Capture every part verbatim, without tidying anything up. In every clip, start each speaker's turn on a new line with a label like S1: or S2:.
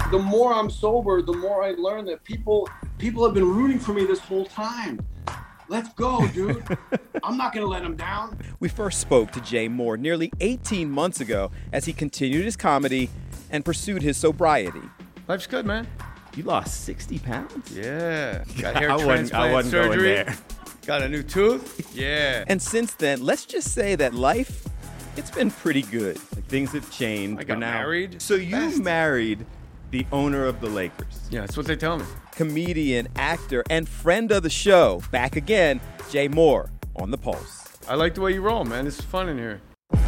S1: the more I'm sober, the more I learn that people people have been rooting for me this whole time. Let's go, dude. I'm not going to let them down.
S2: We first spoke to Jay Mohr nearly eighteen months ago as he continued his comedy and pursued his sobriety.
S3: Life's good, man.
S2: You lost sixty pounds?
S3: Yeah. Got hair
S2: I wasn't,
S3: transplant
S2: I wasn't
S3: surgery.
S2: Going there.
S3: Got a new tooth. Yeah.
S2: And since then, let's just say that life, it's been pretty good. Like, things have changed.
S3: I got
S2: now.
S3: married.
S2: So you
S3: Best.
S2: married the owner of the Lakers.
S3: Yeah, that's what they tell me.
S2: Comedian, actor, and friend of the show. Back again, Jay Mohr on The Pulse.
S3: I like the way you roll, man. This is fun in here.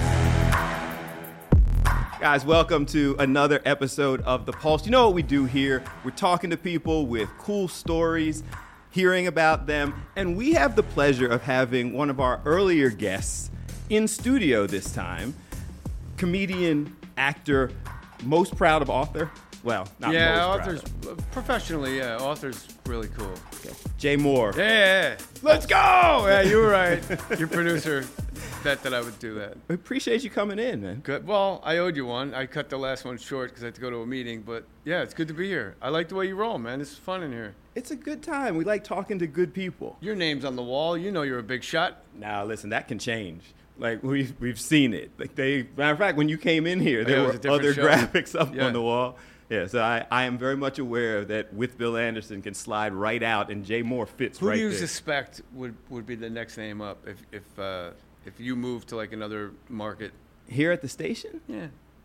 S2: Guys, welcome to another episode of The Pulse. You know what we do here? We're talking to people with cool stories, hearing about them, and we have the pleasure of having one of our earlier guests in studio this time. Comedian, actor, most proud of author. Well, not
S3: yeah,
S2: most
S3: authors,
S2: proud of.
S3: professionally, yeah, author's really cool.
S2: Okay. Jay Mohr.
S3: Yeah, let's go! Yeah, you were right. Your producer bet that I would do that.
S2: We appreciate you coming in, man.
S3: Good. Well, I owed you one. I cut the last one short because I had to go to a meeting. But yeah, it's good to be here. I like the way you roll, man. This is fun in here.
S2: It's a good time. We like talking to good people.
S3: Your name's on the wall. You know you're a big shot.
S2: Now, listen, that can change. Like, we've, we've seen it. Like, they, matter of fact, when you came in here, there
S3: Yeah, it
S2: were
S3: was a different
S2: other
S3: show.
S2: graphics up
S3: Yeah.
S2: on the wall. Yeah, so I, I am very much aware that With Bill Anderson can slide right out, and Jay Mohr fits
S3: Who
S2: right
S3: do you
S2: there.
S3: suspect would, would be the next name up if if uh, if you move to like another market?
S2: Here at the station?
S3: Yeah,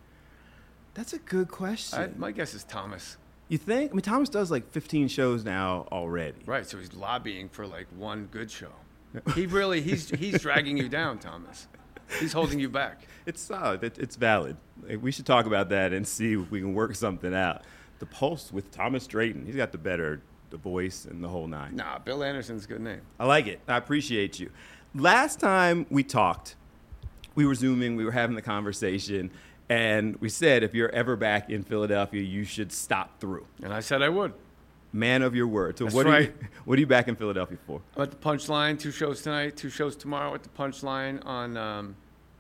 S2: That's a good question.
S3: I, my guess is Thomas.
S2: You think? I mean, Thomas does like fifteen shows now already.
S3: Right, so he's lobbying for like one good show. He really he's he's dragging you down, Thomas. He's holding you back.
S2: It's solid. It, it's valid. Like, we should talk about that and see if we can work something out. The Pulse with Thomas Drayton. He's got the better, the voice and the whole nine.
S3: Nah, Bill Anderson's a good name.
S2: I like it. I appreciate you. Last time we talked, we were Zooming, we were having the conversation, and we said if you're ever back in Philadelphia, you should stop through.
S3: And I said I would.
S2: Man of your word. So
S3: That's
S2: what,
S3: right.
S2: are you, what are you back in Philadelphia for?
S3: I'm at the Punchline, two shows tonight, two shows tomorrow at the Punchline on, um,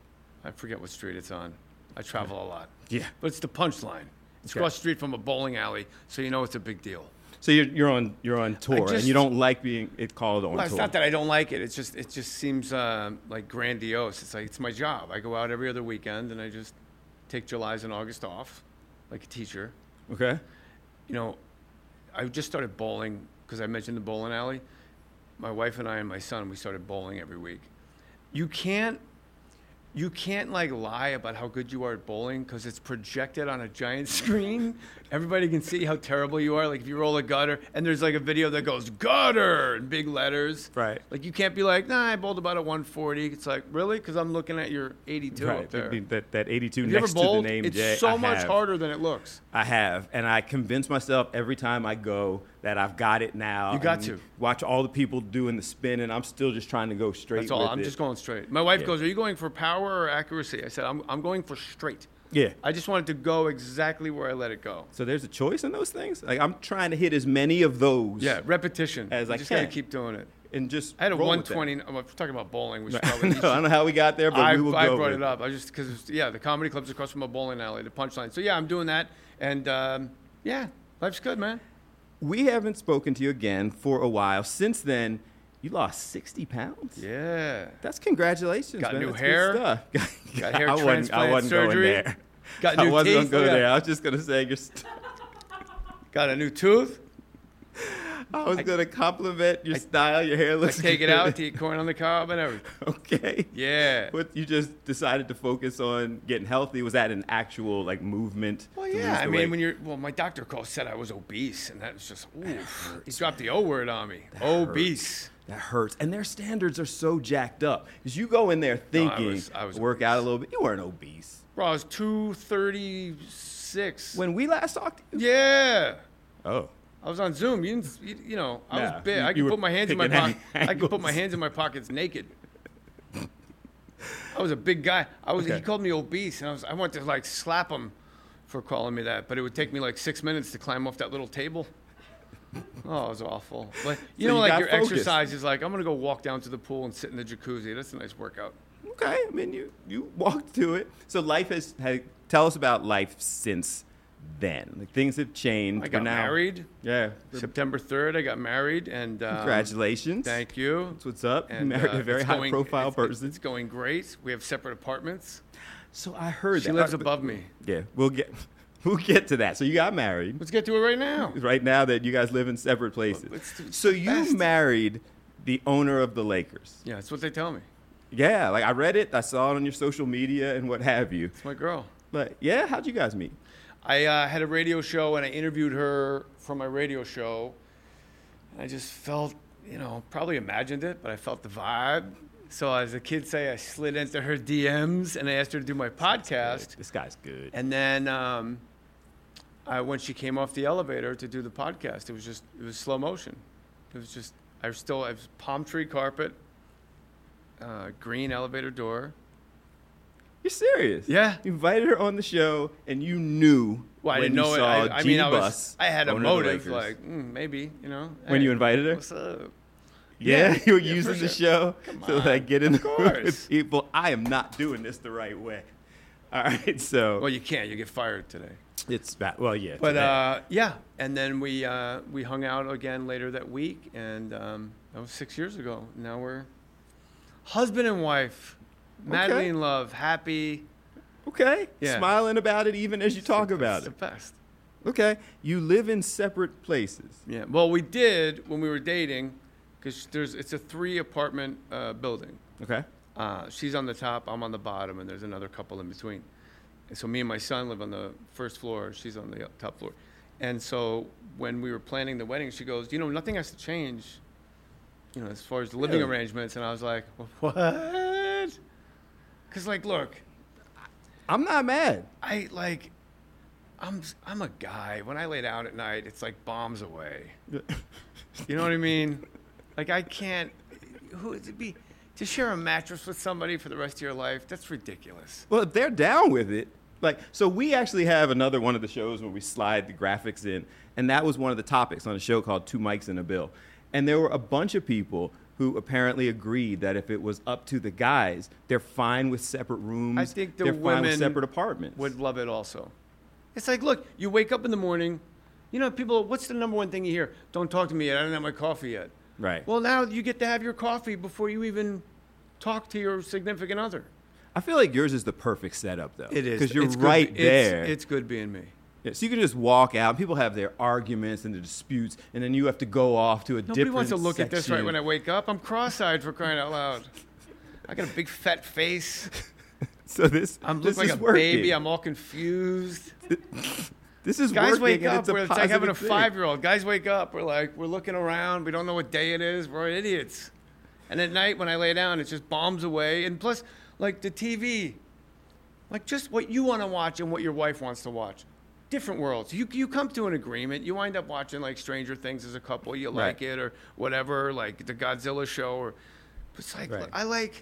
S3: I forget what street it's on. I travel a lot.
S2: Yeah.
S3: But it's the Punchline. It's
S2: Okay.
S3: across the street from a bowling alley, so you know it's a big deal.
S2: So you're, you're on you're on tour,
S3: just-
S2: and you don't like being it called on
S3: Well, it's
S2: tour.
S3: not that I don't like it. It's just it just seems uh, like grandiose. It's like it's my job. I go out every other weekend, and I just take July's and August off, like a teacher.
S2: Okay.
S3: You know, I just started bowling because I mentioned the bowling alley. My wife and I and my son, we started bowling every week. You can't, you can't like lie about how good you are at bowling because it's projected on a giant screen. Everybody can see how terrible you are. Like if you roll a gutter and there's like a video that goes gutter in big letters.
S2: Right.
S3: Like you can't be like, nah, I bowled about a one forty. It's like, really? Because I'm looking at your eighty-two
S2: Right.
S3: up there.
S2: That, that, that eighty-two
S3: Have you ever
S2: next to the
S3: bowled?
S2: name
S3: It's
S2: Jay.
S3: so
S2: I
S3: much
S2: have.
S3: harder than it looks.
S2: I have, and I convince myself every time I go that I've got it now.
S3: You got
S2: and
S3: to.
S2: watch all the people doing the spin, and I'm still just trying to go straight.
S3: That's all.
S2: with
S3: I'm
S2: it.
S3: just going straight. My wife
S2: Yeah.
S3: goes, "Are you going for power or accuracy?" I said, "I'm I'm going for straight."
S2: Yeah.
S3: I just wanted to go exactly where I let it go.
S2: So there's a choice in those things. Like I'm trying to hit as many of those.
S3: Yeah, repetition.
S2: As
S3: you
S2: I
S3: just gotta
S2: can.
S3: keep doing it.
S2: And just
S3: I had a
S2: roll
S3: one
S2: with that.
S3: twenty. I'm talking about bowling. We should
S2: No,
S3: probably.
S2: I don't know how we got there, but
S3: I,
S2: we will
S3: I
S2: go
S3: brought
S2: with
S3: it up. I just because yeah, the comedy club's across from a bowling alley, the Punchline. So yeah, I'm doing that, and um, yeah, life's good, man.
S2: We haven't spoken to you again for a while. Since then, you lost sixty pounds.
S3: Yeah.
S2: That's congratulations.
S3: Got
S2: man.
S3: new
S2: That's
S3: hair.
S2: Good stuff.
S3: Got hair
S2: I wasn't, I
S3: transplant
S2: wasn't
S3: surgery.
S2: Going there.
S3: Got
S2: I
S3: new
S2: wasn't
S3: teeth.
S2: gonna go
S3: Yeah.
S2: there. I was just gonna say you're. St-
S3: Got a new tooth.
S2: I was gonna compliment your style. Your hair
S3: I
S2: looks.
S3: take it
S2: good.
S3: out to eat corn on the cob and everything.
S2: Okay.
S3: Yeah.
S2: But you just decided to focus on getting healthy. Was that an actual like movement?
S3: Well,
S2: to lose
S3: yeah. I
S2: the
S3: mean,
S2: weight?
S3: when you're well, my doctor called said I was obese, and that was just oof. He dropped the O word on me. Obese.
S2: That hurts, and their standards are so jacked up. Because you go in there thinking,
S3: was- I was
S2: work out a
S3: obese.
S2: little bit. You weren't obese.
S3: Bro, I was two thirty-six.
S2: When we last talked to you?
S3: Yeah.
S2: Oh.
S3: I was on Zoom. You, didn't, you, you know, I
S2: Yeah,
S3: was big.
S2: you-
S3: I
S2: you
S3: could
S2: were
S3: put my hands in my
S2: picking
S3: pocket.
S2: any
S3: I could put my
S2: angles.
S3: hands in my pockets naked. I was a big guy. I was.
S2: Okay.
S3: He called me obese, and I was. I wanted to like slap him for calling me that, but it would take me like six minutes to climb off that little table. Oh, it was awful. But you
S2: So
S3: know,
S2: you
S3: like
S2: got
S3: your
S2: focused.
S3: exercise is like I'm gonna go walk down to the pool and sit in the jacuzzi. That's a nice workout.
S2: Okay. I mean, you you walked to it. So life has. Had, tell us about life since then? Like things have changed.
S3: I got
S2: now,
S3: married.
S2: Yeah.
S3: September third, I got married, and um,
S2: Congratulations.
S3: Thank you.
S2: That's what's up. You
S3: And,
S2: married
S3: uh,
S2: a very
S3: it's
S2: high
S3: going-
S2: profile
S3: it's-
S2: person.
S3: It's going great. We have separate apartments.
S2: So I heard
S3: She
S2: that.
S3: lives
S2: Uh,
S3: above me.
S2: Yeah, we'll get we'll get to that. So you got married.
S3: Let's get to it right now.
S2: Right now that you guys live in separate places.
S3: it's the
S2: So you
S3: best.
S2: married the owner of the Lakers.
S3: Yeah, that's what they tell me.
S2: Yeah, like I read it, I saw it on your social media and what have you.
S3: It's my girl.
S2: But yeah, how'd you guys meet?
S3: I uh, had a radio show, and I interviewed her for my radio show. And I just felt, you know, probably imagined it, but I felt the vibe. So as the kids say, I slid into her D Ms, and I asked her to do my podcast.
S2: This guy's good.
S3: And then um, I, when she came off the elevator to do the podcast, it was just, it was slow motion. It was just, I was still, I was palm tree carpet, uh, green elevator door.
S2: You're serious?
S3: Yeah.
S2: You invited her on the show, and you knew
S3: Well, I
S2: when
S3: didn't know
S2: you
S3: it.
S2: saw
S3: I, I
S2: Jeannie
S3: mean, I was,
S2: Buss,
S3: I had a
S2: owner of the
S3: motive,
S2: Lakers.
S3: like, mm, maybe, you know.
S2: When
S3: hey,
S2: you invited her?
S3: What's up?
S2: Yeah,
S3: Yeah,
S2: you were
S3: yeah,
S2: using
S3: for
S2: the
S3: sure.
S2: show
S3: Come
S2: to
S3: on.
S2: like get in the
S3: Of
S2: room
S3: course.
S2: with people. I am not doing this the right way. All right, so
S3: Well, you can't. You get fired today.
S2: it's bad. Well, yeah,
S3: But
S2: today.
S3: uh, yeah, and then we uh, we hung out again later that week, and um, that was six years ago. Now we're husband and wife, madly
S2: Okay.
S3: in love, happy.
S2: okay,
S3: yeah.
S2: smiling about it even as you talk
S3: It's
S2: about
S3: the
S2: it.
S3: best.
S2: Okay, you live in separate places.
S3: Yeah. Well, we did when we were dating, because there's it's a three apartment uh, building.
S2: Okay,
S3: Uh, she's on the top, I'm on the bottom, and there's another couple in between. And so me and my son live on the first floor, she's on the top floor. And so when we were planning the wedding, she goes, you know, nothing has to change, you know, as far as the living
S2: Really?
S3: arrangements. And I was like, what? Because, like, look,
S2: I'm not mad.
S3: I, like, I'm, I'm a guy. When I lay down at night, it's like bombs away. You know what I mean? Like, I can't, who would it be? To share a mattress with somebody for the rest of your life, that's ridiculous.
S2: Well, if they're down with it, like, so we actually have another one of the shows where we slide the graphics in, and that was one of the topics on a show called Two Mics and a Bill. And there were a bunch of people who apparently agreed that if it was up to the guys, they're fine with separate rooms.
S3: I think the
S2: they're fine with
S3: women
S2: separate apartments.
S3: Would love it also. It's like, look, you wake up in the morning, you know, people, what's the number one thing you hear? Don't talk to me yet, I don't have my coffee yet.
S2: Right.
S3: Well, now you get to have your coffee before you even talk to your significant other.
S2: I feel like yours is the perfect setup, though.
S3: It is.
S2: Because you're
S3: It's good-
S2: right
S3: it's-
S2: there.
S3: It's good being me.
S2: Yeah, so you can just walk out. People have their arguments and their disputes, and then you have to go off to a
S3: Nobody
S2: different
S3: wants to look at this right
S2: section.
S3: when I wake up. I'm cross-eyed for crying out loud. I got a big fat face.
S2: So this,
S3: I'm
S2: this
S3: looking like
S2: is
S3: a
S2: working.
S3: baby. I'm all confused.
S2: This is
S3: Guys
S2: working,
S3: wake
S2: and
S3: up.
S2: it's a
S3: We're, it's like having a
S2: positive thing.
S3: five-year-old. Guys wake up. We're like, we're looking around. We don't know what day it is. We're idiots. And at night when I lay down, it just bombs away. And plus, like the T V, like just what you want to watch and what your wife wants to watch. Different worlds. You you come to an agreement. You wind up watching like Stranger Things as a couple. You like
S2: Right.
S3: it or whatever, like the Godzilla show. Or it's like
S2: Right.
S3: I like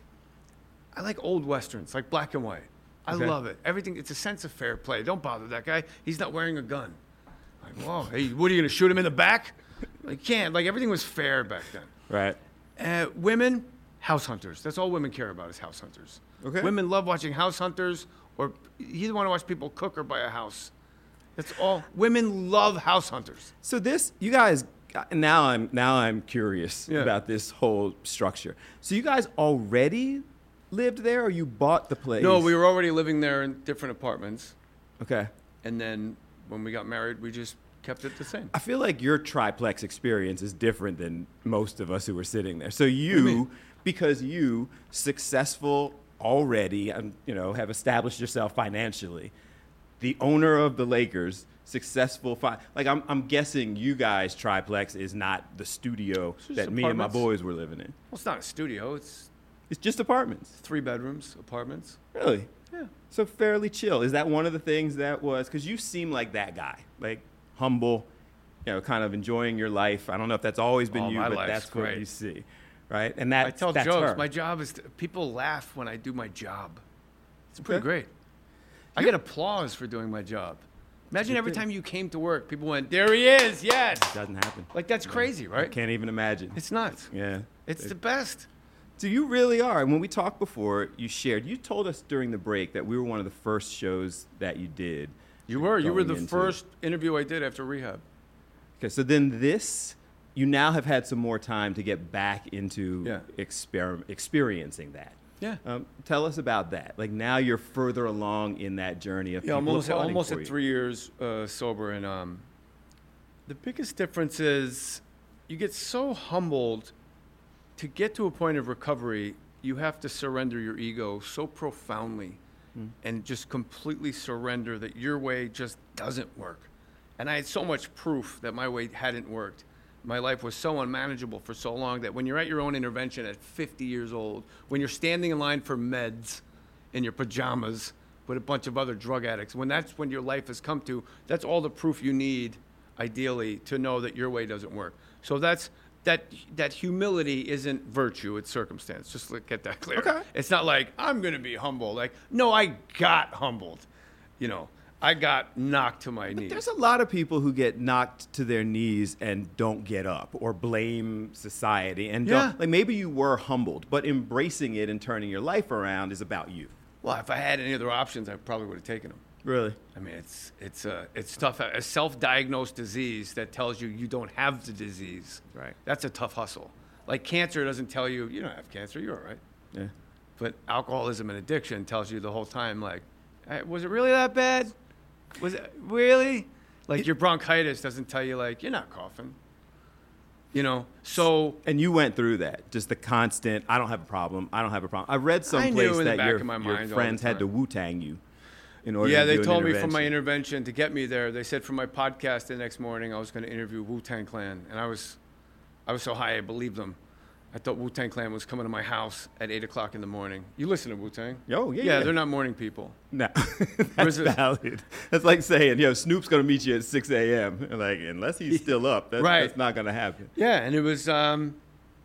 S3: I like old westerns, like black and white. I
S2: Okay.
S3: love it. Everything. It's a sense of fair play. Don't bother that guy. He's not wearing a gun. Like, whoa, hey, what are you gonna shoot him in the back? Like, can't. Like everything was fair back then.
S2: Right.
S3: Uh, women, house hunters. That's all women care about is house hunters.
S2: Okay.
S3: Women love watching house hunters, or you either want to watch people cook or buy a house. That's all. Women love house hunters.
S2: So this, you guys, now I'm now I'm curious
S3: Yeah.
S2: about this whole structure. So you guys already lived there, or you bought the place?
S3: No, we were already living there in different apartments,
S2: Okay.
S3: and then when we got married, we just kept it the same.
S2: I feel like your triplex experience is different than most of us who were sitting there. So
S3: do you
S2: you,
S3: mean?
S2: because you successful already, and you know, have established yourself financially, the owner of the Lakers, successful. Fi- like I'm, I'm guessing you guys triplex is not the studio
S3: just
S2: that me and my
S3: apartments.
S2: boys were living in.
S3: Well, it's not a studio. It's
S2: It's just apartments.
S3: three bedrooms, apartments.
S2: Really?
S3: Yeah.
S2: So fairly chill. Is that one of the things that was, because you seem like that guy, like humble, you know, kind of enjoying your life. I don't know if that's always been
S3: Oh,
S2: you,
S3: my
S2: but
S3: life's
S2: that's what
S3: great.
S2: you see, right? And that
S3: I tell
S2: that's
S3: jokes.
S2: her.
S3: My job is to, people laugh when I do my job. It's pretty
S2: Okay.
S3: great. I get applause for doing my job. Imagine
S2: good
S3: every
S2: thing.
S3: time you came to work, people went, "There he is, yes."
S2: Doesn't happen.
S3: Like that's crazy,
S2: I
S3: right?
S2: can't even imagine.
S3: It's nuts.
S2: Yeah.
S3: It's the best.
S2: So you really are. When we talked before, you shared. You told us during the break that we were one of the first shows that you did
S3: You were. You were the
S2: going into-
S3: first interview I did after rehab.
S2: Okay, so then this, you now have had some more time to get back into
S3: Yeah.
S2: exper- experiencing that.
S3: Yeah.
S2: Um, tell us about that. Like now you're further along in that journey of
S3: Yeah, I'm
S2: people
S3: almost,
S2: applauding
S3: almost
S2: for
S3: at
S2: you.
S3: three years uh, sober, and um, the biggest difference is you get so humbled. To get to a point of recovery, you have to surrender your ego so profoundly
S2: Mm.
S3: and just completely surrender that your way just doesn't work. And I had so much proof that my way hadn't worked. My life was so unmanageable for so long that when you're at your own intervention at fifty years old, when you're standing in line for meds in your pajamas with a bunch of other drug addicts, when that's when your life has come to, that's all the proof you need, ideally, to know that your way doesn't work. So that's that that humility isn't virtue, it's circumstance. Just to get that clear.
S2: Okay.
S3: It's not like, I'm going to be humble. Like, no, I got humbled. You know, I got knocked to my knees.
S2: There's a lot of people who get knocked to their knees and don't get up or blame society. And
S3: Yeah.
S2: don't, like maybe you were humbled, but embracing it and turning your life around is about you.
S3: Well, if I had any other options, I probably would have taken them.
S2: Really?
S3: I mean, it's it's uh, it's tough. A self-diagnosed disease that tells you you don't have the disease.
S2: Right.
S3: That's a tough hustle. Like cancer doesn't tell you you don't have cancer. You're all right.
S2: Yeah.
S3: But alcoholism and addiction tells you the whole time, like, "Hey, was it really that bad? Was it really? Like your bronchitis doesn't tell you, like, you're not coughing. You know. So
S2: And you went through that, just the constant, I don't have a problem, I don't have a problem. I read
S3: I
S2: someplace
S3: knew in the
S2: that
S3: back
S2: your,
S3: of my
S2: your
S3: mind all
S2: friends
S3: the
S2: had to
S3: time.
S2: Wu-Tang you in order
S3: yeah,
S2: to
S3: they
S2: do an
S3: told me from my
S2: intervention.
S3: intervention to get me there. They said for my podcast the next morning I was going to interview Wu-Tang Clan, and I was, I was so high I believed them. I thought Wu-Tang Clan was coming to my house at eight o'clock in the morning. You listen to Wu-Tang?
S2: Oh, yeah,
S3: Yeah,
S2: yeah.
S3: they're not morning people.
S2: No, that's
S3: Was it-
S2: valid. That's like saying, yo, Snoop's going to meet you at six a.m. Like, unless he's still up, that's,
S3: Right.
S2: that's not going to happen.
S3: Yeah, and it was. Um,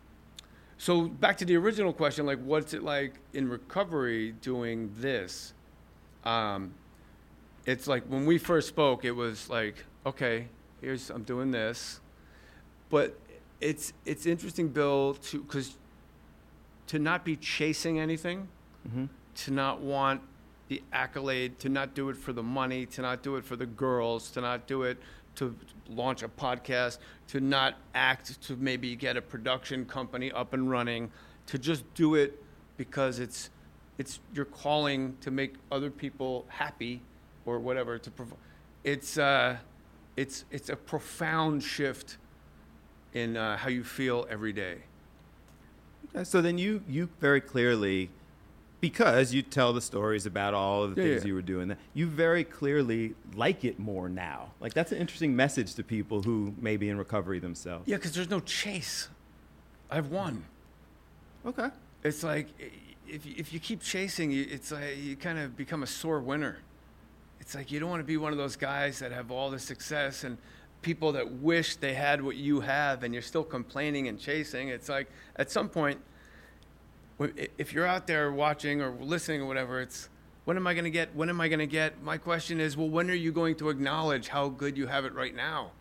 S3: so back to the original question, like, what's it like in recovery doing this? Um, it's like when we first spoke, it was like, okay, here's I'm doing this, but it's it's interesting, Bill, to because to not be chasing anything,
S2: Mm-hmm.
S3: to not want the accolade, to not do it for the money, to not do it for the girls, to not do it to launch a podcast, to not act to maybe get a production company up and running, to just do it because it's it's your calling to make other people happy or whatever. To prov- it's uh, it's it's a profound shift in uh, how you feel every day.
S2: Okay, so then you you very clearly, because you tell the stories about all of the
S3: Yeah,
S2: things
S3: yeah.
S2: you were doing, that you very clearly like it more now. Like that's an interesting message to people who may be in recovery themselves.
S3: Yeah, because there's no chase. I've won.
S2: Okay.
S3: It's like i- if you, if you keep chasing, you, it's like you kind of become a sore winner. It's like you don't want to be one of those guys that have all the success and people that wish they had what you have, and you're still complaining and chasing. It's like at some point, when- i- if you're out there watching or listening or whatever, it's when am I going to get? When am I going to get? My question is, well, when are you going to acknowledge how good you have it right now?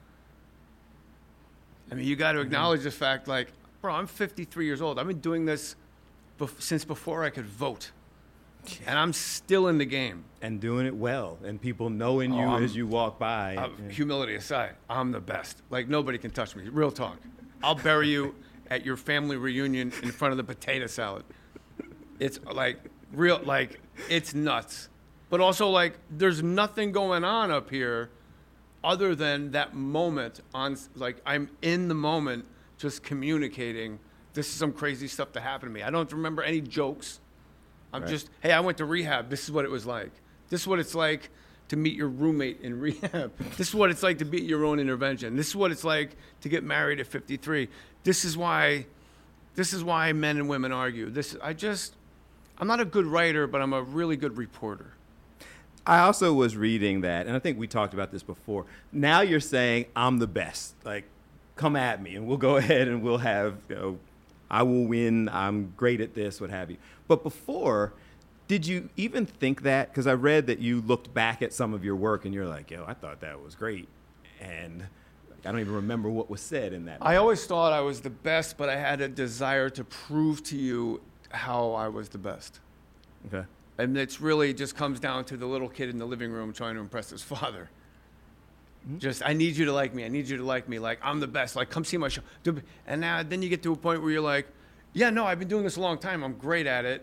S3: I mean, you got to acknowledge the fact, like, bro, I'm fifty-three years old. I've been doing this bef- since before I could vote, and I'm still in the game.
S2: And doing it well, and people knowing you
S3: Oh, I'm-
S2: as you walk by.
S3: Uh,
S2: Yeah.
S3: humility aside, I'm the best. Like, nobody can touch me. Real talk. I'll bury you at your family reunion in front of the potato salad. It's like real, like it's nuts. But also, like, there's nothing going on up here other than that moment on, like, I'm in the moment just communicating. This is some crazy stuff that happened to me. I don't remember any jokes. I'm
S2: Right.
S3: just, hey, I went to rehab. This is what it was like. This is what it's like to meet your roommate in rehab. This is what it's like to be at your own intervention. This is what it's like to get married at fifty-three. This is why, this is why men and women argue. This, I just, I'm not a good writer, but I'm a really good reporter.
S2: I also was reading that, and I think we talked about this before. Now you're saying I'm the best. Like, come at me, and we'll go ahead and we'll have, you know, I will win. I'm great at this, what have you. But before, did you even think that? Because I read that you looked back at some of your work, and you're like, yo, I thought that was great, and I don't even remember what was said in that.
S3: I always thought I was the best, but I had a desire to prove to you how I was the best.
S2: Okay.
S3: And it's really just comes down to the little kid in the living room trying to impress his father. Mm-hmm. Just, I need you to like me. I need you to like me. Like, I'm the best. Like, come see my show. And now, then you get to a point where you're like, yeah, no, I've been doing this a long time. I'm great at it.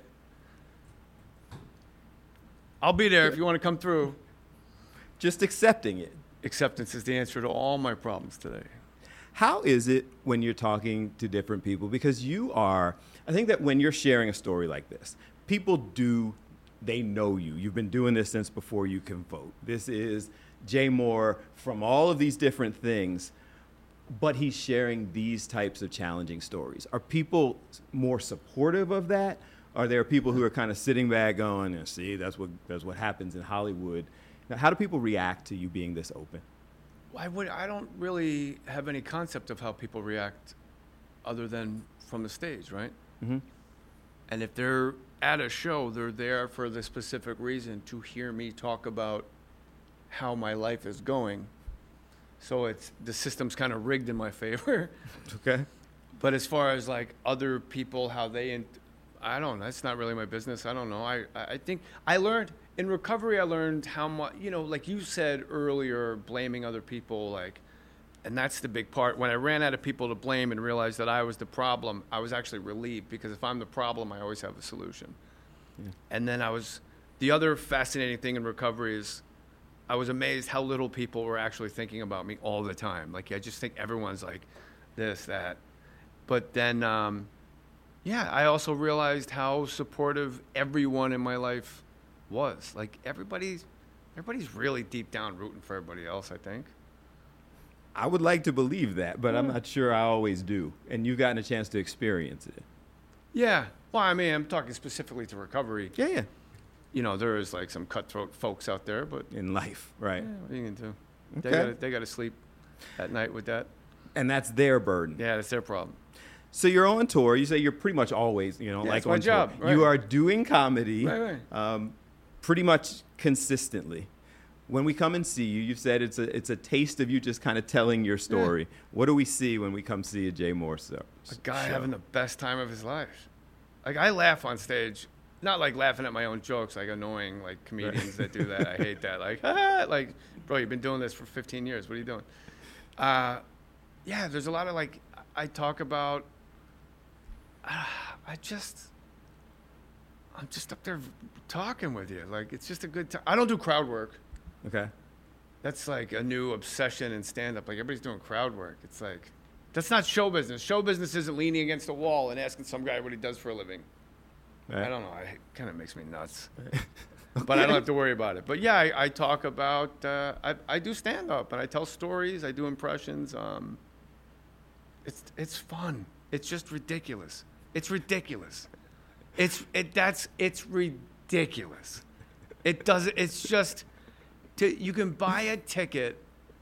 S3: I'll be there if you want to come through.
S2: Just accepting it.
S3: Acceptance is the answer to all my problems today.
S2: How is it when you're talking to different people? Because you are, I think that when you're sharing a story like this, people do, they know you. You've been doing this since before you can vote. This is Jay Mohr from all of these different things, but he's sharing these types of challenging stories. Are people more supportive of that? Are there people who are kind of sitting back going, see, that's what, that's what happens in Hollywood? Now, how do people react to you being this open?
S3: I would. I don't really have any concept of how people react other than from the stage, right?
S2: Mm-hmm.
S3: And if they're at a show, they're there for the specific reason to hear me talk about how my life is going. So it's the system's kind of rigged in my favor.
S2: Okay.
S3: But as far as like other people, how they, in, I don't know. That's not really my business. I don't know. I, I think I learned in recovery, I learned how much, you know, like you said earlier, blaming other people, like, and that's the big part. When I ran out of people to blame and realized that I was the problem, I was actually relieved, because if I'm the problem, I always have a solution. Yeah. And then I was, the other fascinating thing in recovery is I was amazed how little people were actually thinking about me all the time. Like, I just think everyone's like this, that. But then, um, yeah, I also realized how supportive everyone in my life was. Like, everybody's, everybody's really deep down rooting for everybody else, I think.
S2: I would like to believe that, but yeah. I'm not sure I always do. And you've gotten a chance to experience it.
S3: Yeah. Well, I mean, I'm talking specifically to recovery.
S2: Yeah, yeah.
S3: You know, there is like some cutthroat folks out there, but
S2: in life, right?
S3: Yeah, what are you gonna do?
S2: Okay.
S3: They gotta, they gotta sleep at night with that.
S2: And that's their burden.
S3: Yeah, that's their problem.
S2: So you're on tour. You say you're pretty much always, you know,
S3: yeah,
S2: like
S3: that's my
S2: on
S3: job.
S2: tour.
S3: Right.
S2: You are doing comedy,
S3: right, right.
S2: Um, pretty much consistently. When we come and see you, you've said it's a it's a taste of you just kind of telling your story. Yeah. What do we see when we come see a Jay Mohr show?
S3: A guy having the best time of his life. Like, I laugh on stage, not like laughing at my own jokes, like annoying like comedians right. that do that. I hate that. Like, ah, like, bro, you've been doing this for fifteen years. What are you doing? Uh, yeah, there's a lot of like, I talk about. Uh, I just. I'm just up there talking with you. Like, it's just a good time. I don't do crowd work.
S2: Okay.
S3: That's like a new obsession in stand-up. Like, everybody's doing crowd work. It's like, that's not show business. Show business isn't leaning against a wall and asking some guy what he does for a living. Right. I don't know. It kind of makes me nuts. Okay. But I don't have to worry about it. But yeah, I, I talk about, uh, I, I do stand-up and I tell stories. I do impressions. Um, it's it's fun. It's just ridiculous. It's ridiculous. It's it. That's it's ridiculous. It doesn't. It's just. To, you can buy a ticket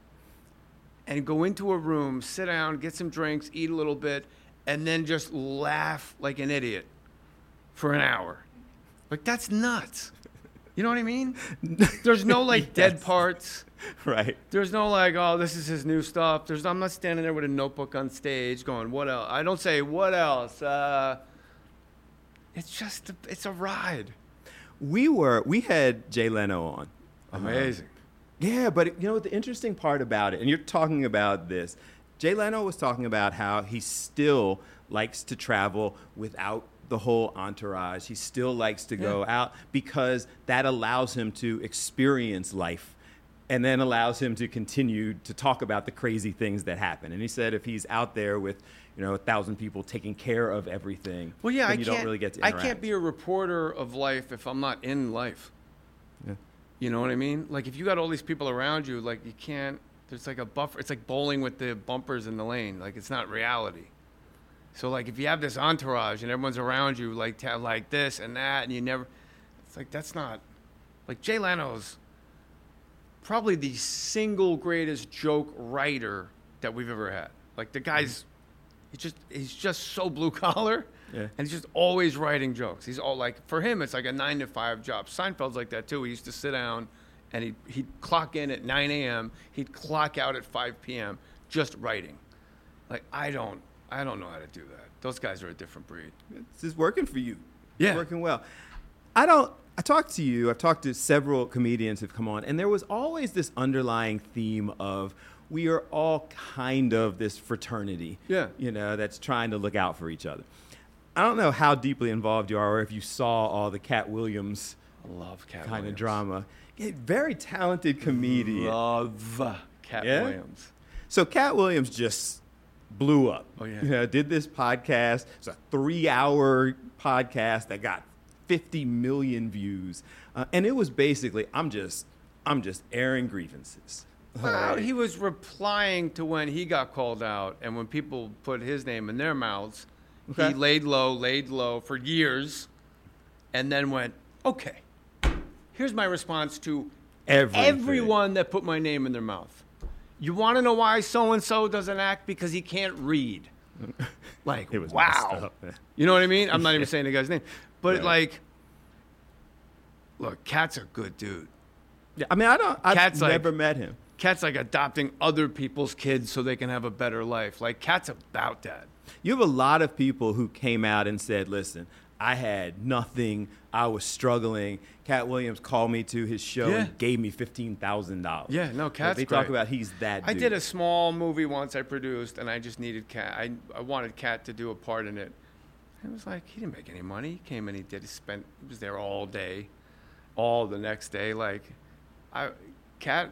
S3: and go into a room, sit down, get some drinks, eat a little bit, and then just laugh like an idiot for an hour. Like, that's nuts. You know what I mean? There's no, like, yes. dead parts.
S2: Right.
S3: There's no, like, oh, this is his new stuff. There's. I'm not standing there with a notebook on stage going, what else? I don't say, what else? Uh, it's just, a, it's a ride.
S2: We were, we had Jay Leno on.
S3: Amazing.
S2: Uh, yeah, but you know what the interesting part about it, and you're talking about this, Jay Leno was talking about how he still likes to travel without the whole entourage. He still likes to go yeah. out because that allows him to experience life and then allows him to continue to talk about the crazy things that happen. And he said if he's out there with, you know, a thousand people taking care of everything,
S3: well, yeah,
S2: then
S3: I
S2: you
S3: can't,
S2: don't really get to
S3: I
S2: interact.
S3: can't be a reporter of life if I'm not in life.
S2: Yeah.
S3: You know what I mean? Like, if you got all these people around you, like, you can't, there's like a buffer. It's like bowling with the bumpers in the lane. Like, it's not reality. So, like, if you have this entourage and everyone's around you, like, t- like this and that, and you never, it's like, that's not, like, Jay Leno's probably the single greatest joke writer that we've ever had. Like, the guy's, he's just, he's just so blue collar. Yeah. And he's just always writing jokes. He's all like, for him, it's like a nine to five job. Seinfeld's like that too. He used to sit down and he'd, he'd clock in at nine a.m. He'd clock out at five p.m. just writing. Like, I don't, I don't know how to do that. Those guys are a different breed.
S2: This is working for you.
S3: Yeah.
S2: It's working well. I don't. I talked to you. I've talked to several comedians who've come on, and there was always this underlying theme of we are all kind of this fraternity.
S3: Yeah.
S2: You know, that's trying to look out for each other. I don't know how deeply involved you are, or if you saw all the Cat Williams
S3: I love Cat
S2: kind
S3: Williams.
S2: of drama. Yeah, very talented comedian.
S3: Love Cat
S2: Yeah?
S3: Williams.
S2: So Cat Williams just blew up.
S3: Oh, yeah.
S2: You know, did this podcast. It's a three-hour podcast that got fifty million views, uh, and it was basically, I'm just, I'm just airing grievances.
S3: Well, he was replying to when he got called out, and when people put his name in their mouths,
S2: Okay.
S3: he laid low, laid low for years, and then went, okay, here's my response to
S2: Everything.
S3: everyone that put my name in their mouth. You want to know why so-and-so doesn't act? Because he can't read. Like,
S2: It was
S3: wow.
S2: messed up, man.
S3: You know what I mean? I'm not even saying the guy's name. But,
S2: Right.
S3: like, look, Cat's a good dude.
S2: Yeah, I mean, I don't. I've
S3: Cat's like-
S2: never met him.
S3: Cat's like adopting other people's kids so they can have a better life. Like, Cat's about that.
S2: You have a lot of people who came out and said, "Listen, I had nothing. I was struggling." Cat Williams called me to his show
S3: Yeah.
S2: and gave me fifteen thousand dollars.
S3: Yeah, no, Cat's
S2: They talk
S3: great.
S2: about he's that.
S3: I
S2: dude.
S3: did a small movie once I produced, and I just needed Cat. I, I wanted Cat to do a part in it. It was like, he didn't make any money. He came in, he did, he spent, he was there all day, all the next day. Like, I, Cat,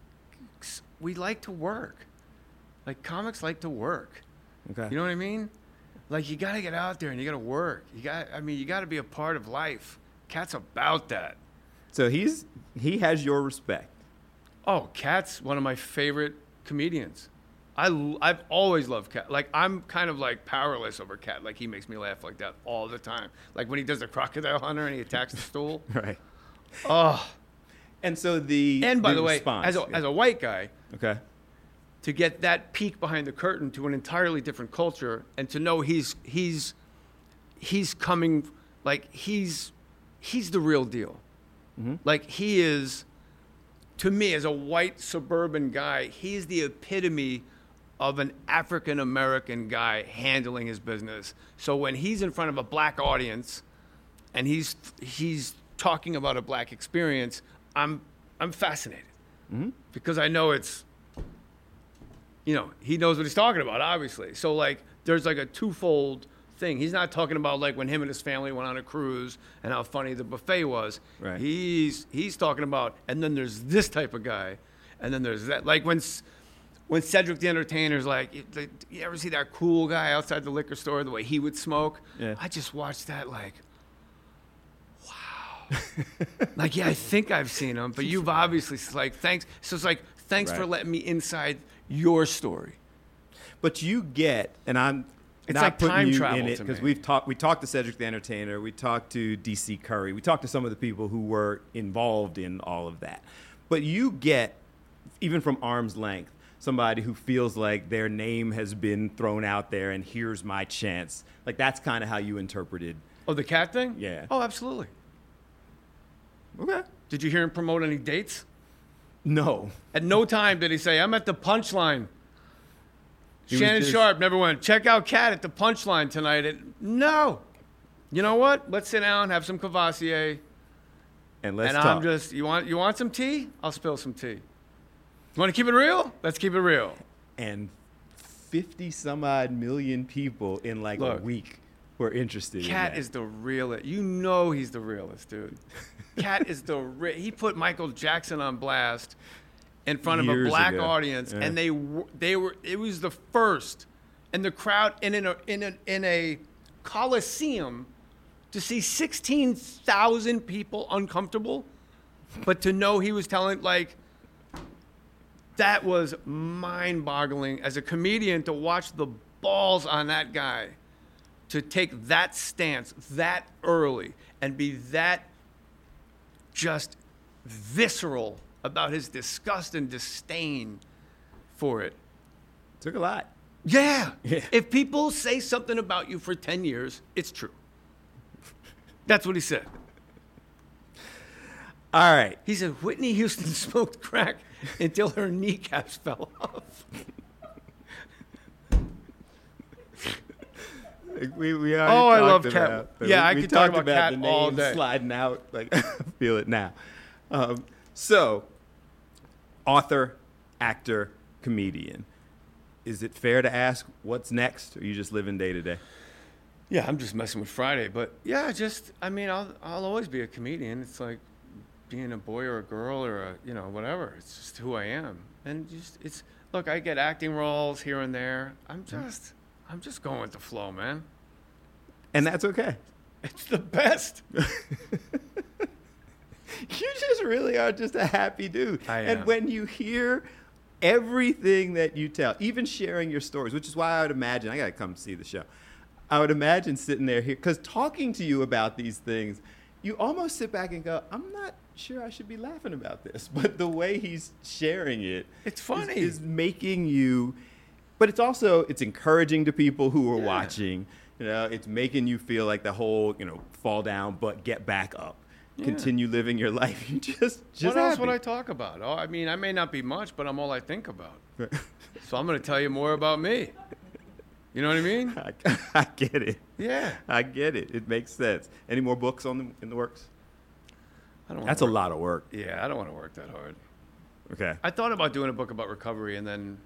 S3: we like to work. Like, comics like to work.
S2: Okay.
S3: You know what I mean? Like, you got to get out there and you got to work. You got, I mean, you got to be a part of life. Cat's about that.
S2: So he's he has your respect.
S3: Oh, Cat's one of my favorite comedians. I, l- I've always loved Cat. Like, I'm kind of like powerless over Cat. Like, he makes me laugh like that all the time. Like when he does the crocodile hunter and he attacks the stool.
S2: Right.
S3: Oh.
S2: And so the
S3: And by the, way,
S2: response,
S3: as a,
S2: yeah.
S3: as a white guy,
S2: okay.
S3: to get that peek behind the curtain to an entirely different culture and to know he's he's he's coming, like he's he's the real deal.
S2: Mm-hmm.
S3: Like he is, to me, as a white suburban guy, he's the epitome of an African American guy handling his business. So when he's in front of a black audience and he's he's talking about a black experience, I'm I'm fascinated.
S2: Mm-hmm.
S3: Because I know it's, you know, he knows what he's talking about, obviously. So, like, there's like a twofold thing. He's not talking about, like, when him and his family went on a cruise and how funny the buffet was.
S2: Right.
S3: He's he's talking about, and then there's this type of guy, and then there's that. Like, when S- when Cedric the Entertainer's like, you, you ever see that cool guy outside the liquor store, the way he would smoke?
S2: Yeah.
S3: I just watched that, like, wow. Like, yeah, I think I've seen him, but you've obviously, like, thanks. So it's like, thanks for
S2: Right.
S3: letting me inside your story.
S2: But you get, and I'm
S3: It's
S2: not
S3: like
S2: putting
S3: time
S2: you
S3: travel
S2: in it
S3: to
S2: because
S3: me.
S2: we've talked. We talked to Cedric the Entertainer. We talked to D C Curry. We talked to some of the people who were involved in all of that. But you get, even from arm's length, somebody who feels like their name has been thrown out there and here's my chance. Like that's kind of how you interpreted.
S3: Oh, the cat thing?
S2: Yeah.
S3: Oh, absolutely.
S2: Okay.
S3: Did you hear him promote any dates?
S2: No.
S3: At no time did he say, I'm at the Punchline.
S2: He was
S3: Shannon
S2: just-
S3: Sharp never went, check out Cat at the Punchline tonight. It, no. You know what? Let's sit down, have some Cavassier.
S2: And let's
S3: and
S2: talk.
S3: I'm just, you want you want some tea? I'll spill some tea. You want to keep it real? Let's keep it real.
S2: and fifty some odd million people in like
S3: Look,
S2: a week were interested in
S3: Cat
S2: that.
S3: is the realest. You know he's the realest, dude. Cat is the re- he put Michael Jackson on blast in front of a
S2: Years
S3: black
S2: ago.
S3: audience,
S2: Yeah.
S3: and they w- they were it was the first, and the crowd in a in a in a coliseum to see sixteen thousand people uncomfortable, but to know he was telling like. That was mind-boggling as a comedian to watch the balls on that guy to take that stance that early and be that just visceral about his disgust and disdain for it.
S2: Took a lot.
S3: Yeah.
S2: Yeah.
S3: If people say something about you for ten years, it's true. That's what he said.
S2: All right.
S3: He said Whitney Houston smoked crack until her kneecaps fell off.
S2: Like we, we already
S3: Oh, I
S2: talked
S3: love Cat.
S2: about, but
S3: Yeah,
S2: we,
S3: I
S2: we
S3: could talk
S2: talked
S3: about Cat
S2: the name
S3: all day.
S2: sliding out. Like, I feel it now. Um, so, author, actor, comedian. Is it fair to ask what's next, or are you just living day to day?
S3: Yeah, I'm just messing with Friday, but yeah, just I mean, I'll I'll always be a comedian. It's like being a boy or a girl or a you know whatever. It's just who I am, and just it's look. I get acting roles here and there. I'm just I'm just going with the flow, man.
S2: And that's okay.
S3: It's the best.
S2: You just really are just a happy dude.
S3: I
S2: And
S3: am.
S2: when you hear everything that you tell, even sharing your stories, which is why I would imagine, I got to come see the show. I would imagine sitting there here, because talking to you about these things, you almost sit back and go, I'm not sure I should be laughing about this. But the way he's sharing it
S3: It's funny.
S2: is, is making you, but it's also, it's encouraging to people who are
S3: Yeah.
S2: watching. You know, it's making you feel like the whole, you know, fall down, but get back up.
S3: Yeah.
S2: Continue living your life. You just, just
S3: What else
S2: happy.
S3: would I talk about? Oh, I mean, I may not be much, but I'm all I think about. So I'm going to tell you more about me. You know what I mean?
S2: I, I get it.
S3: Yeah.
S2: I get it. It makes sense. Any more books on the, in the works?
S3: I don't wanna
S2: That's a
S3: work-
S2: lot of work.
S3: Yeah, I don't want to work that hard.
S2: Okay.
S3: I thought about doing a book about recovery, and then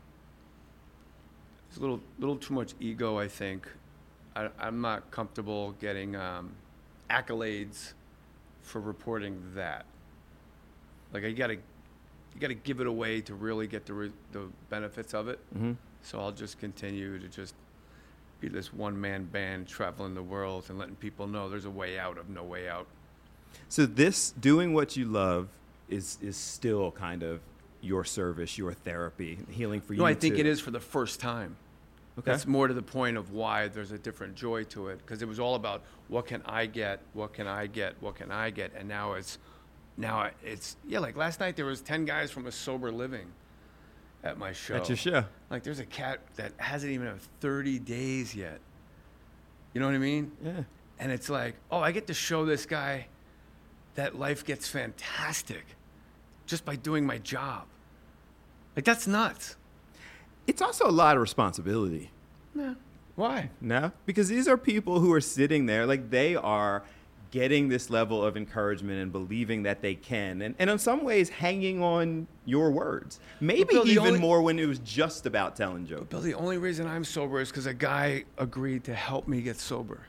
S3: it's a little, little too much ego. I think I, I'm not comfortable getting um, accolades for reporting that. Like I gotta, you gotta give it away to really get the re- the benefits of it.
S2: Mm-hmm.
S3: So I'll just continue to just be this one-man band traveling the world and letting people know there's a way out of no way out.
S2: So this, doing what you love, is is still kind of your service, your therapy, healing for you.
S3: No, I think
S2: too.
S3: it is for the first time.
S2: Okay.
S3: That's more to the point of why there's a different joy to it, because it was all about what can I get, what can I get, what can I get, and now it's, now it's yeah. Like last night there was ten guys from A Sober Living at my show.
S2: At your show.
S3: Like there's a cat that hasn't even had thirty days yet. You know what I mean?
S2: Yeah.
S3: And it's like, oh, I get to show this guy that life gets fantastic just by doing my job. Like that's nuts.
S2: It's also a lot of responsibility.
S3: No. Why?
S2: No? Because these are people who are sitting there, like they are getting this level of encouragement and believing that they can. And, and in some ways, hanging on your words. Maybe
S3: Bill, the
S2: even
S3: only-
S2: more when it was just about telling jokes.
S3: Bill, the only reason I'm sober is because a guy agreed to help me get sober.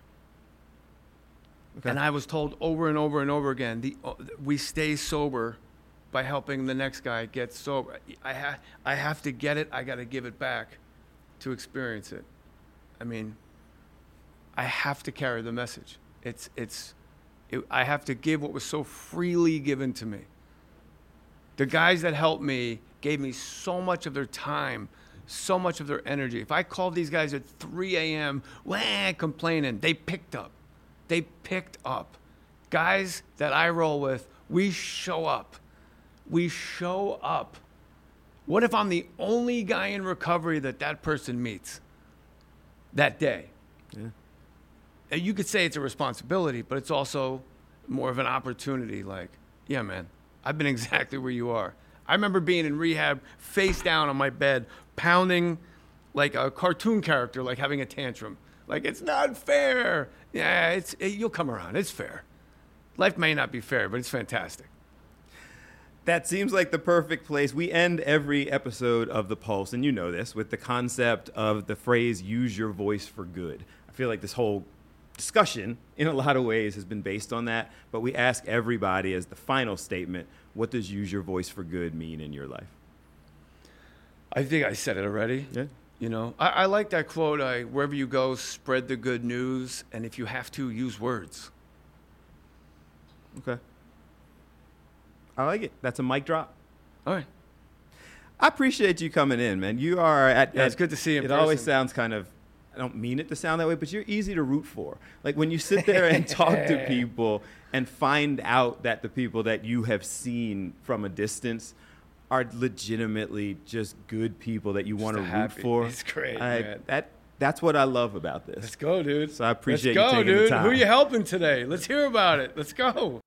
S2: Okay.
S3: And I was told over and over and over again, the, uh, we stay sober by helping the next guy get sober. I, ha- I have to get it. I got to give it back to experience it. I mean, I have to carry the message. It's, it's, it, I have to give what was so freely given to me. The guys that helped me gave me so much of their time, so much of their energy. If I called these guys at three a.m., wah, complaining, they picked up. They picked up. Guys that I roll with, we show up. We show up. What if I'm the only guy in recovery that that person meets that day?
S2: Yeah.
S3: And you could say it's a responsibility, but it's also more of an opportunity. Like, yeah, man, I've been exactly where you are. I remember being in rehab, face down on my bed, pounding like a cartoon character, like having a tantrum. Like, it's not fair. Yeah, it's it, you'll come around. It's fair. Life may not be fair, but it's fantastic.
S2: That seems like the perfect place. We end every episode of The Pulse, and you know this, with the concept of the phrase, use your voice for good. I feel like this whole discussion, in a lot of ways, has been based on that. But we ask everybody as the final statement, what does use your voice for good mean in your life?
S3: I think I said it already.
S2: Yeah.
S3: You know, I, I like that quote, I, wherever you go, spread the good news, and if you have to, use words.
S2: Okay. I like it. That's a mic drop.
S3: All right.
S2: I appreciate you coming in, man. You are at.
S3: Yeah,
S2: at-
S3: it's good to see you in
S2: It always
S3: person.
S2: sounds kind of. I don't mean it to sound that way, but you're easy to root for. Like when you sit there and talk to people and find out that the people that you have seen from a distance are legitimately just good people that you want to root
S3: happy.
S2: for.
S3: It's great,
S2: I-
S3: man.
S2: That that's what I love about this.
S3: Let's go, dude.
S2: So I appreciate
S3: Let's
S2: you
S3: go,
S2: taking the
S3: dude.
S2: time.
S3: Who you helping today? Let's hear about it. Let's go.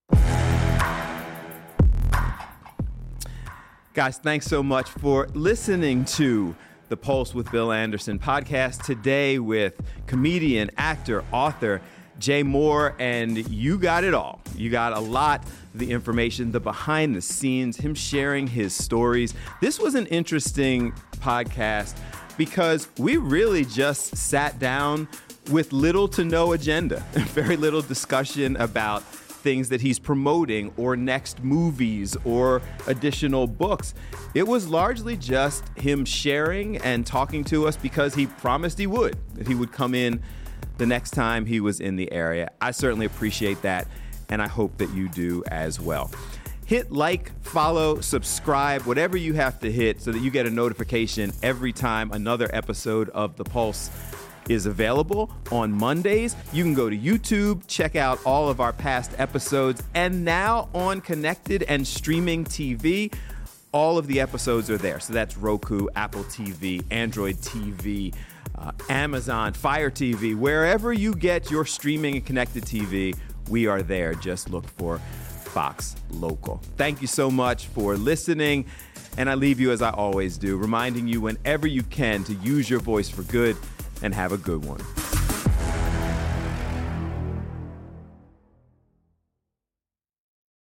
S2: Guys, thanks so much for listening to the the Pulse with Bill Anderson podcast today with comedian, actor, author Jay Mohr, and you got it all. You got a lot of the information, the behind the scenes, him sharing his stories. This was an interesting podcast because we really just sat down with little to no agenda, very little discussion about things that he's promoting or next movies or additional books. It was largely just him sharing and talking to us because he promised he would, that he would come in the next time he was in the area. I certainly appreciate that, and I hope that you do as well. Hit like, follow, subscribe, whatever you have to hit so that you get a notification every time another episode of The Pulse is available on Mondays. You can go to YouTube, check out all of our past episodes, and now on Connected and Streaming T V, all of the episodes are there. So that's Roku, Apple T V, Android T V, Uh, Amazon, Fire T V, wherever you get your streaming and connected T V, we are there. Just look for Fox Local. Thank you so much for listening, and I leave you as I always do, reminding you whenever you can to use your voice for good, and have a good one.